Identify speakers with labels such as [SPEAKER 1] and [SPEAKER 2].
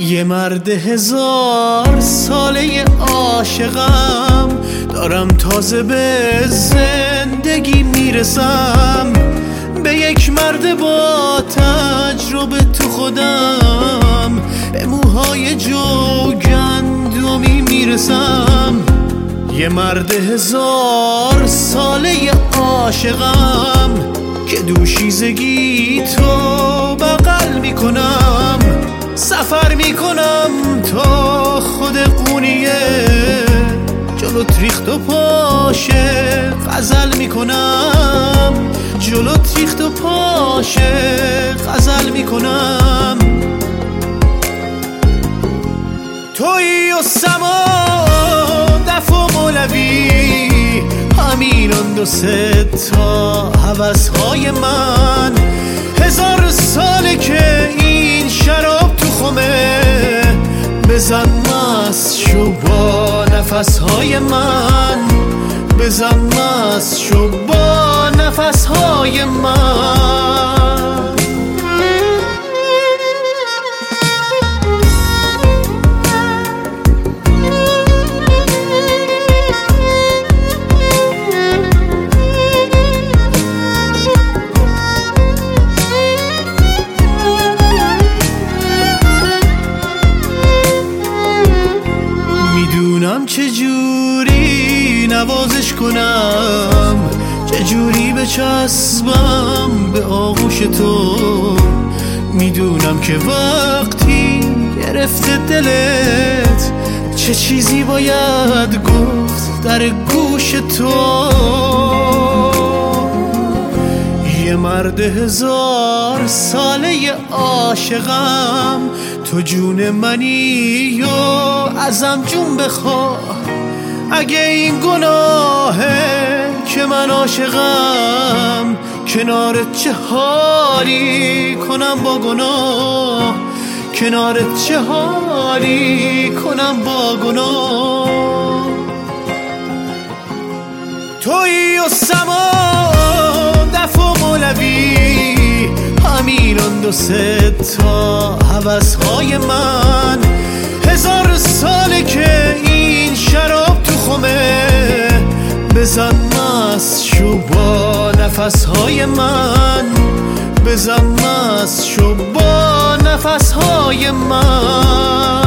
[SPEAKER 1] یه مرد 1000 ساله عاشقم، دارم تازه به زندگی میرسم. به یک مرد با تجربه تو خودم، به موهای جوگندمی میرسم. یه مرد 1000 ساله عاشقم که دوشیزگی تو بغل میکنم. سفر میکنم تا خود قونیه، جلوت ریخت و پاشه غزل میکنم. جلوت ریخت و پاشه غزل میکنم. تویی و سما دف و مولوی، همین اون 2 تا هوس‌های من. 1000 ساله که این شراب تو خمه، بزن مست شو با نفس‌های من. بزن مست شو با نفس‌های من. میدونم چجوری نوازش کنم، چجوری بچسبم به آغوش تو. میدونم که وقتی گرفته دلت، چه چیزی باید گفت در گوش تو. یه مرد 1000 ساله عاشقم، تو جون منی و ازم جون بخواه. اگه این گناهه که من عاشقم، کنارت چه حالی کنم با گناه. کنارت چه حالی کنم با گناه. تویی و سما دف و مولوی، همین اون 2 تا هوس‌های من. 1000 ساله که این شراب تو خمه، بزن مست شو با نفس‌های من. بزن مست شو با نفس‌های من.